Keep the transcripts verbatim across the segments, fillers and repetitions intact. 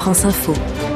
France Info.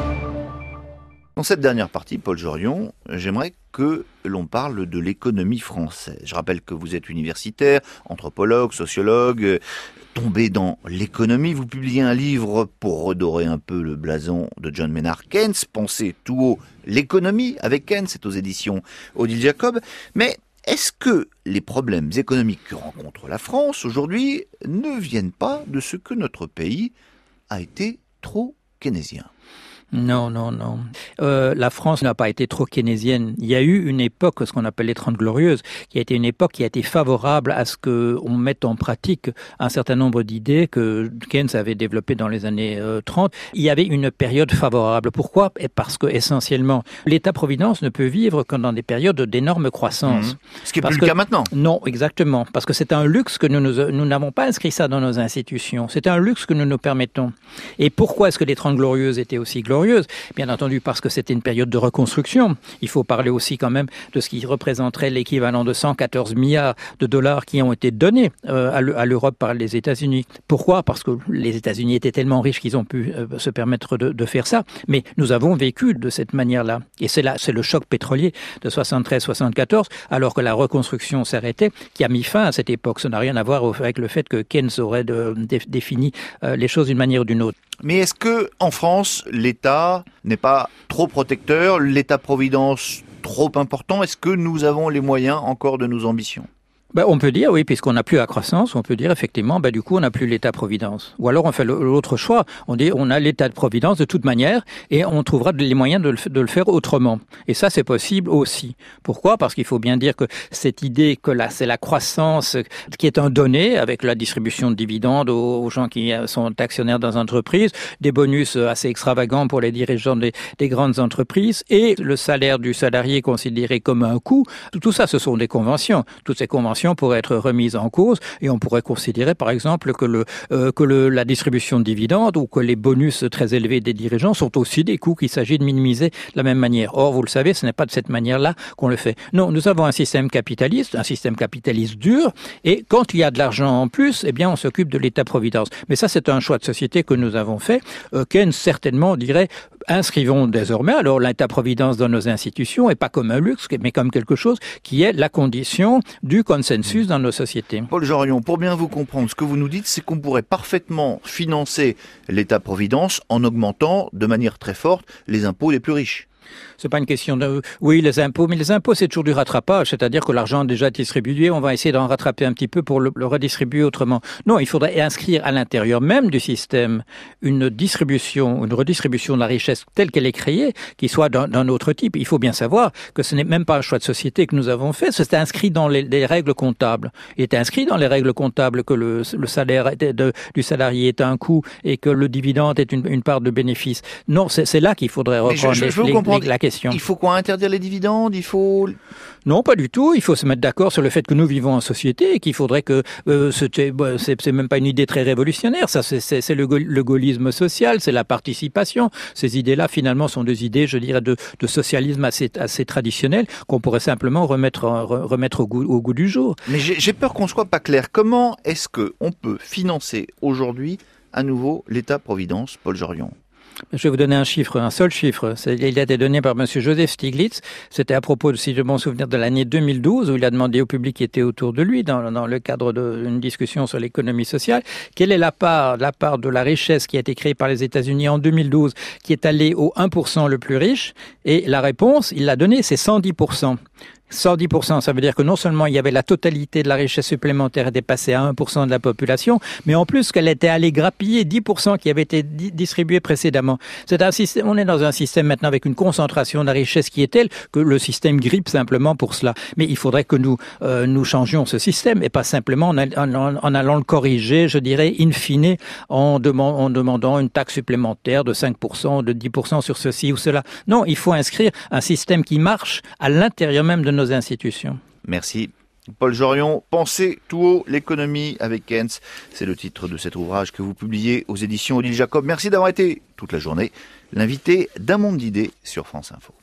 Dans cette dernière partie, Paul Jorion, j'aimerais que l'on parle de l'économie française. Je rappelle que vous êtes universitaire, anthropologue, sociologue, tombé dans l'économie. Vous publiez un livre pour redorer un peu le blason de John Maynard Keynes, Pensez tout haut l'économie avec Keynes, c'est aux éditions Odile Jacob. Mais est-ce que les problèmes économiques que rencontre la France aujourd'hui ne viennent pas de ce que notre pays a été trop keynésien ? Non, non, non. Euh, la France n'a pas été trop keynésienne. Il y a eu une époque, ce qu'on appelle les Trente Glorieuses, qui a été une époque qui a été favorable à ce qu'on mette en pratique un certain nombre d'idées que Keynes avait développées dans les années euh, trente. Il y avait une période favorable. Pourquoi ? Parce que, essentiellement, l'État-providence ne peut vivre que dans des périodes d'énorme croissance. Mmh. Ce qui n'est Parce plus que, le cas maintenant. Non, exactement. Parce que c'est un luxe que nous nous, nous n'avons pas inscrit ça dans nos institutions. C'est un luxe que nous nous permettons. Et pourquoi est-ce que les Trente Glorieuses étaient aussi glorieuses ? Bien entendu, parce que c'était une période de reconstruction. Il faut parler aussi quand même de ce qui représenterait l'équivalent de cent quatorze milliards de dollars qui ont été donnés euh, à l'Europe par les États-Unis. Pourquoi ? Parce que les États-Unis étaient tellement riches qu'ils ont pu euh, se permettre de, de faire ça. Mais nous avons vécu de cette manière-là. Et c'est là, c'est le choc pétrolier de soixante-treize soixante-quatorze, alors que la reconstruction s'arrêtait, qui a mis fin à cette époque. Ça n'a rien à voir avec le fait que Keynes aurait de, de, défini euh, les choses d'une manière ou d'une autre. Mais est-ce que en France, l'État n'est pas trop protecteur, l'État-providence trop important ? Est-ce que nous avons les moyens encore de nos ambitions ? Ben, on peut dire, oui, puisqu'on n'a plus la croissance, on peut dire effectivement, ben, du coup, on n'a plus l'État-providence. Ou alors on fait l'autre choix, on dit on a l'État-providence de toute manière et on trouvera les moyens de le, de le faire autrement. Et ça, c'est possible aussi. Pourquoi ? Parce qu'il faut bien dire que cette idée que là, c'est la croissance qui est un donné avec la distribution de dividendes aux, aux gens qui sont actionnaires dans les entreprises, des bonus assez extravagants pour les dirigeants des, des grandes entreprises et le salaire du salarié considéré comme un coût. Tout, tout ça, ce sont des conventions. Toutes ces conventions pourrait être remise en cause et on pourrait considérer par exemple que, le, euh, que le, la distribution de dividendes ou que les bonus très élevés des dirigeants sont aussi des coûts qu'il s'agit de minimiser de la même manière. Or, vous le savez, ce n'est pas de cette manière-là qu'on le fait. Non, nous avons un système capitaliste, un système capitaliste dur et quand il y a de l'argent en plus, eh bien on s'occupe de l'État-providence. Mais ça, c'est un choix de société que nous avons fait. Euh, Keynes, certainement, dirait inscrivons désormais alors l'État-providence dans nos institutions et pas comme un luxe, mais comme quelque chose qui est la condition du consensus dans nos sociétés. Paul Jorion, pour bien vous comprendre, ce que vous nous dites, c'est qu'on pourrait parfaitement financer l'État-providence en augmentant de manière très forte les impôts des plus riches. C'est pas une question de... Oui, les impôts, mais les impôts, c'est toujours du rattrapage, c'est-à-dire que l'argent a déjà été distribué, on va essayer d'en rattraper un petit peu pour le, le redistribuer autrement. Non, il faudrait inscrire à l'intérieur même du système une distribution, une redistribution de la richesse telle qu'elle est créée, qui soit d'un, d'un autre type. Il faut bien savoir que ce n'est même pas un choix de société que nous avons fait, c'est inscrit dans les, les règles comptables. Il est inscrit dans les règles comptables que le, le salaire de, du salarié est un coût et que le dividende est une, une part de bénéfice. Non, c'est, c'est là qu'il faudrait reprendre je, je, je les, les, les, la question. Il faut quoi, interdire les dividendes ? Il faut... Non, pas du tout. Il faut se mettre d'accord sur le fait que nous vivons en société et qu'il faudrait que... Euh, c'est, c'est, c'est même pas une idée très révolutionnaire. Ça, c'est, c'est, c'est le, le gaullisme social, c'est la participation. Ces idées-là, finalement, sont des idées, je dirais, de, de socialisme assez, assez traditionnelles qu'on pourrait simplement remettre, remettre au, goût, au goût du jour. Mais j'ai, j'ai peur qu'on soit pas clair. Comment est-ce qu'on peut financer aujourd'hui à nouveau l'État-providence, Paul Jorion ? Je vais vous donner un chiffre, un seul chiffre. C'est, il a été donné par monsieur Joseph Stiglitz. C'était à propos, si je m'en souviens, de l'année deux mille douze, où il a demandé au public qui était autour de lui, dans, dans le cadre d'une discussion sur l'économie sociale, quelle est la part, la part de la richesse qui a été créée par les États-Unis en deux mille douze, qui est allée au un pour cent le plus riche. Et la réponse, il l'a donnée, c'est cent dix pour cent. cent dix pour cent, ça veut dire que non seulement il y avait la totalité de la richesse supplémentaire était passée à un pour cent de la population, mais en plus qu'elle était allée grappiller dix pour cent qui avait été di- distribué précédemment. C'est un système, on est dans un système maintenant avec une concentration de la richesse qui est telle que le système grippe simplement pour cela. Mais il faudrait que nous euh, nous changions ce système et pas simplement en, en, en allant le corriger, je dirais, in fine, en, demand, en demandant une taxe supplémentaire de cinq pour cent, de dix pour cent sur ceci ou cela. Non, il faut inscrire un système qui marche à l'intérieur même de nos institutions. Merci. Paul Jorion, Pensez tout haut l'économie avec Keynes. C'est le titre de cet ouvrage que vous publiez aux éditions Odile Jacob. Merci d'avoir été toute la journée l'invité d'un monde d'idées sur France Info.